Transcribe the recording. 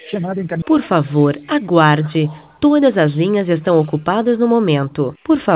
Por favor, aguarde. Todas as linhas estão ocupadas no momento. Por favor.